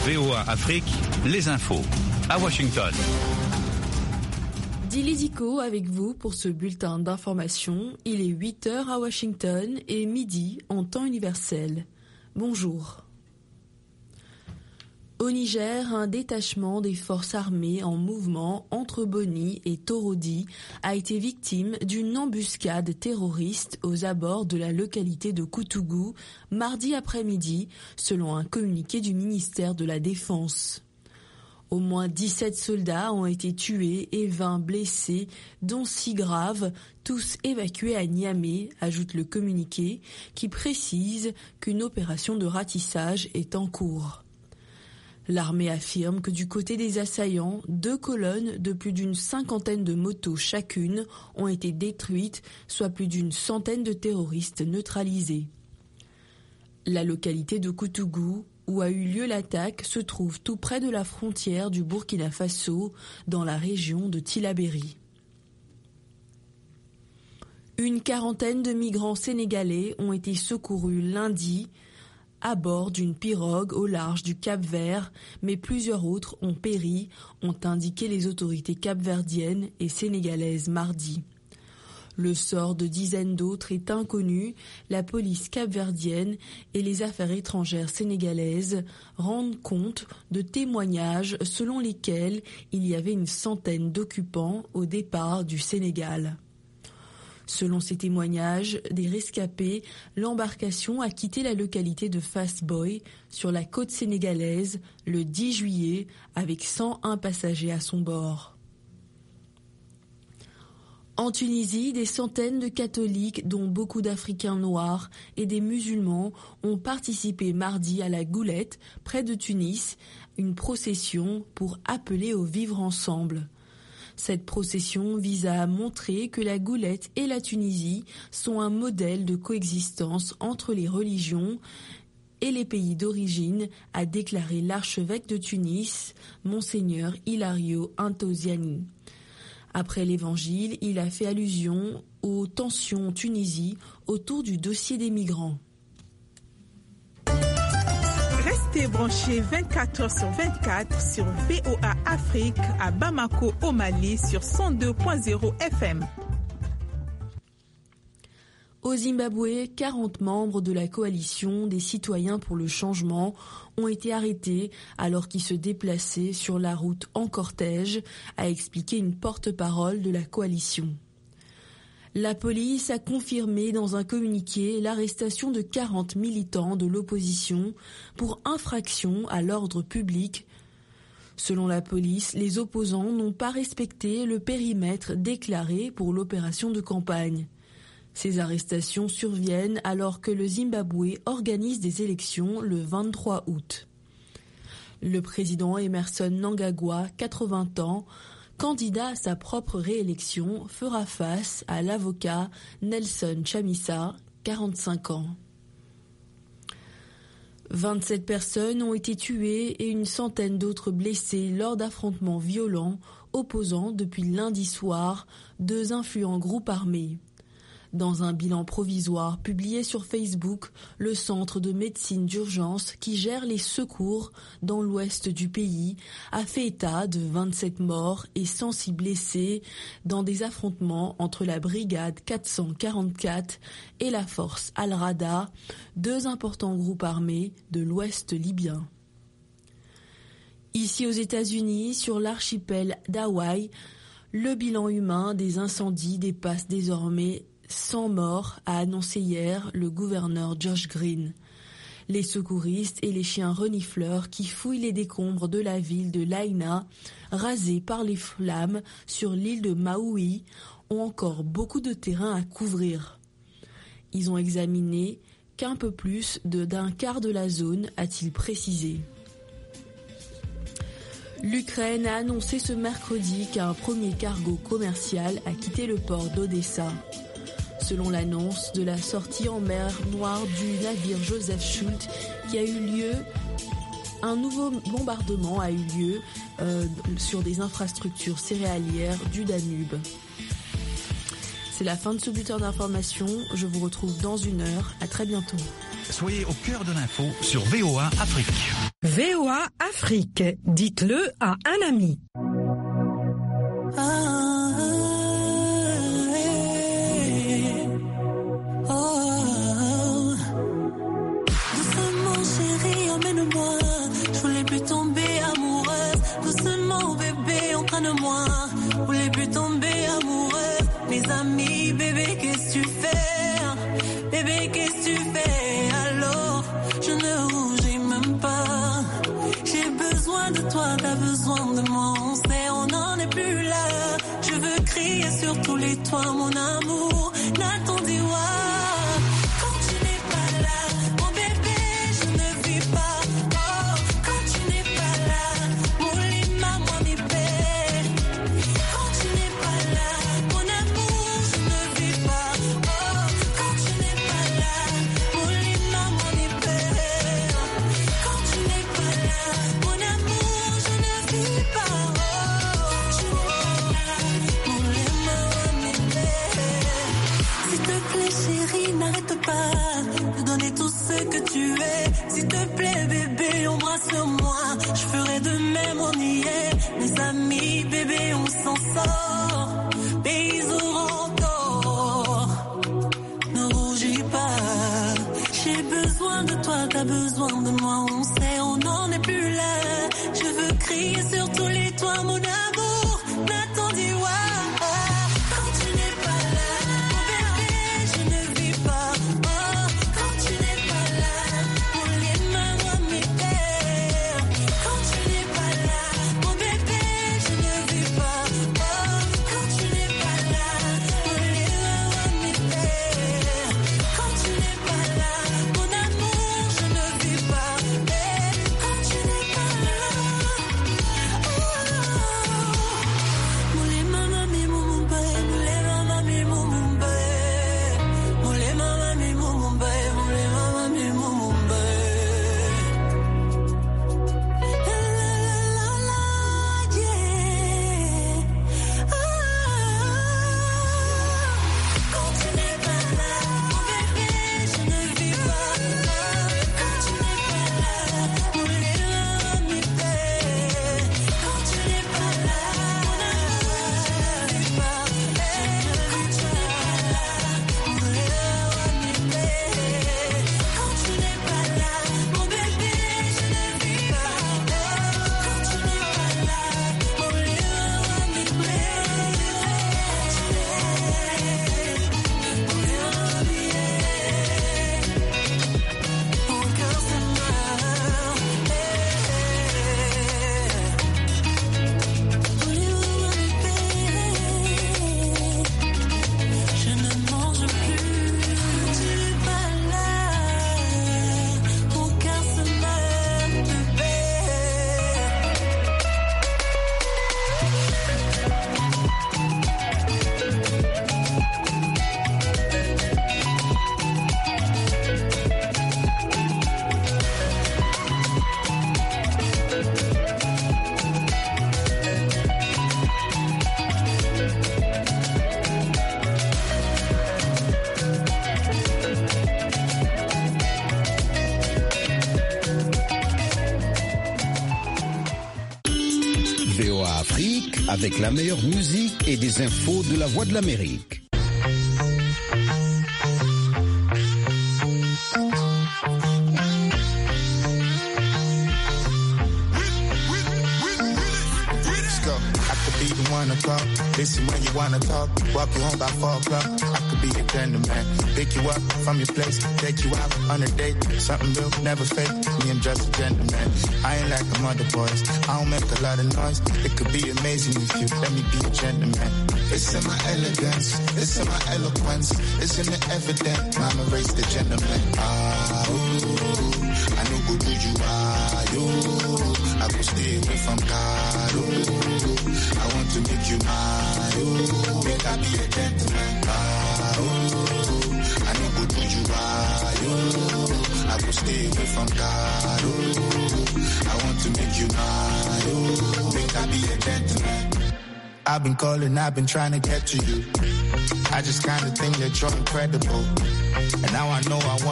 VOA Afrique, les infos. À Washington. Dili Diko avec vous pour ce bulletin d'information. Il est 8h à Washington et midi en temps universel. Bonjour. Au Niger, un détachement des forces armées en mouvement entre Boni et Torodi a été victime d'une embuscade terroriste aux abords de la localité de Koutougou mardi après-midi, selon un communiqué du ministère de la Défense. Au moins 17 soldats ont été tués et 20 blessés, dont 6 graves, tous évacués à Niamey, ajoute le communiqué, qui précise qu'une opération de ratissage est en cours. L'armée affirme que du côté des assaillants, 2 colonnes de plus d'une 50aine de motos chacune ont été détruites, soit plus d'une centaine de terroristes neutralisés. La localité de Koutougou, où a eu lieu l'attaque, se trouve tout près de la frontière du Burkina Faso, dans la région de Tillabéri. Une quarantaine de migrants sénégalais ont été secourus lundi à bord d'une pirogue au large du Cap-Vert, mais plusieurs autres ont péri, ont indiqué les autorités capverdiennes et sénégalaises mardi. Le sort de dizaines d'autres est inconnu. La police capverdienne et les affaires étrangères sénégalaises rendent compte de témoignages selon lesquels il y avait une centaine d'occupants au départ du Sénégal. Selon ces témoignages des rescapés, l'embarcation a quitté la localité de Fass-Boye sur la côte sénégalaise le 10 juillet avec 101 passagers à son bord. En Tunisie, des centaines de catholiques, dont beaucoup d'Africains noirs et des musulmans, ont participé mardi à la Goulette, près de Tunis, une procession pour appeler au vivre ensemble. Cette procession vise à montrer que la Goulette et la Tunisie sont un modèle de coexistence entre les religions et les pays d'origine, a déclaré l'archevêque de Tunis, Monseigneur Hilario Intosiani. Après l'évangile, il a fait allusion aux tensions en Tunisie autour du dossier des migrants. Restez branchés 24h/24 sur VOA Afrique à Bamako au Mali sur 102.0 FM. Au Zimbabwe, 40 membres de la coalition des citoyens pour le changement ont été arrêtés alors qu'ils se déplaçaient sur la route en cortège, a expliqué une porte-parole de la coalition. La police a confirmé dans un communiqué l'arrestation de 40 militants de l'opposition pour infraction à l'ordre public. Selon la police, les opposants n'ont pas respecté le périmètre déclaré pour l'opération de campagne. Ces arrestations surviennent alors que le Zimbabwe organise des élections le 23 août. Le président Emmerson Mnangagwa, 80 ans, candidat à sa propre réélection, fera face à l'avocat Nelson Chamisa, 45 ans. 27 personnes ont été tuées et une centaine d'autres blessées lors d'affrontements violents opposant depuis lundi soir 2 influents groupes armés. Dans un bilan provisoire publié sur Facebook, le centre de médecine d'urgence qui gère les secours dans l'ouest du pays a fait état de 27 morts et 106 blessés dans des affrontements entre la brigade 444 et la force Al-Rada, 2 importants groupes armés de l'ouest libyen. Ici aux États-Unis, sur l'archipel d'Hawaï, le bilan humain des incendies dépasse désormais 100 morts, a annoncé hier le gouverneur Josh Green. Les secouristes et les chiens renifleurs qui fouillent les décombres de la ville de Lahaina, rasée par les flammes sur l'île de Maui, ont encore beaucoup de terrain à couvrir. Ils ont examiné qu'un peu plus d'un quart de la zone, a-t-il précisé. L'Ukraine a annoncé ce mercredi qu'un premier cargo commercial a quitté le port d'Odessa. Selon l'annonce de la sortie en mer Noire du navire Joseph Schultz qui a eu lieu, un nouveau bombardement a eu lieu sur des infrastructures céréalières du Danube. C'est la fin de ce bulletin d'information. Je vous retrouve dans 1 heure. À très bientôt. Soyez au cœur de l'info sur VOA Afrique. VOA Afrique, dites-le à un ami. Doucement chérie, emmène-moi. Je voulais plus tomber amoureuse. Doucement bébé, entraîne-moi. Je voulais plus tomber amoureuse. Mes amis, bébé, qu'est-ce que tu fais? Bébé, qu'est-ce que tu fais? Alors, je ne rougis même pas. J'ai besoin de toi, t'as besoin de moi. On sait, on n'en est plus là. Je veux crier sur tous les toits, mon amour. Nathan Diwa. Quand tu n'es pas là, mon bébé, je ne vis pas. Oh, quand tu n'es pas là, mon lima, moi m'y paie. Quand tu n'es pas là, mon amour, je ne vis pas. Oh, quand tu n'es pas là, mon lima, moi m'y paie. Quand tu n'es pas là, mon amour, je ne vis pas. Oh, tu n'es pas là, mon lima, moi m'y paie. S'il te plaît chérie, n'arrête pas de donner tout ce que tu es. S'il te plaît bébé, embrasse-moi. Je ferai de même, on y est. Mes amis, bébé, on s'en sort. Mais ils auront tort. Ne rougis pas. J'ai besoin de toi, t'as besoin de moi. On sait, on n'en est plus là. Je veux crier sur tous les toits, mon amour. Nathan Diwa. Quand tu n'es pas là, mon bébé, je ne vis pas. Oh, quand tu n'es pas là, mon lima, moi m'y paie. Quand tu n'es pas là, mon bébé, je ne vis pas. Oh, quand tu n'es pas là, mon lima, moi m'y paie. Quand tu n'es pas là, mon amour, je ne vis pas. Quand tu n'es pas là, Moulé mama mi mumumbe, moulé mama mi mumumbe, moulé mama mi mumumbe, moulé mama mi mumumbe. La la la la, yeah. Quand tu n'es pas là, mon bébé, je ne vis pas. Quand tu n'es pas là, moulé mama mi paie. Quand tu n'es pas là, mon amour, je ne vis pas. Quand tu n'es pas là, moulé mama mi paie. Quand tu n'es pas là, mon bébé, je ne vis pas. Quand tu n'es pas là, moulé mama mi paie. Mon cœur se meurt. Je ne mange plus. Tu n'es pas là. Mon cœur se meurt, bébé. VOA Afrique avec la meilleure musique et des infos de la Voix de l'Amérique. wanna talk, listen when you wanna talk, walk you home by 4 o'clock. I could be a gentleman, pick you up from your place, take you out on a date, something real, never fake, me I'm just a gentleman. I ain't like them other boys, I don't make a lot of noise, it could be amazing if you let me be a gentleman. It's in my elegance, it's in my eloquence, it's in the evidence, mama raised the gentleman. Ah, ooh, I know who you are, you, I will stay away from God, ooh, I want to make you mine, ooh, make I be a gentleman. Ah, ooh, I know who you are, you, I will stay away from God, ooh, I want to make you mine, ooh, make I be a gentleman. I've been calling, I've been trying to get to you. I just kinda think that you're incredible. And now I know I want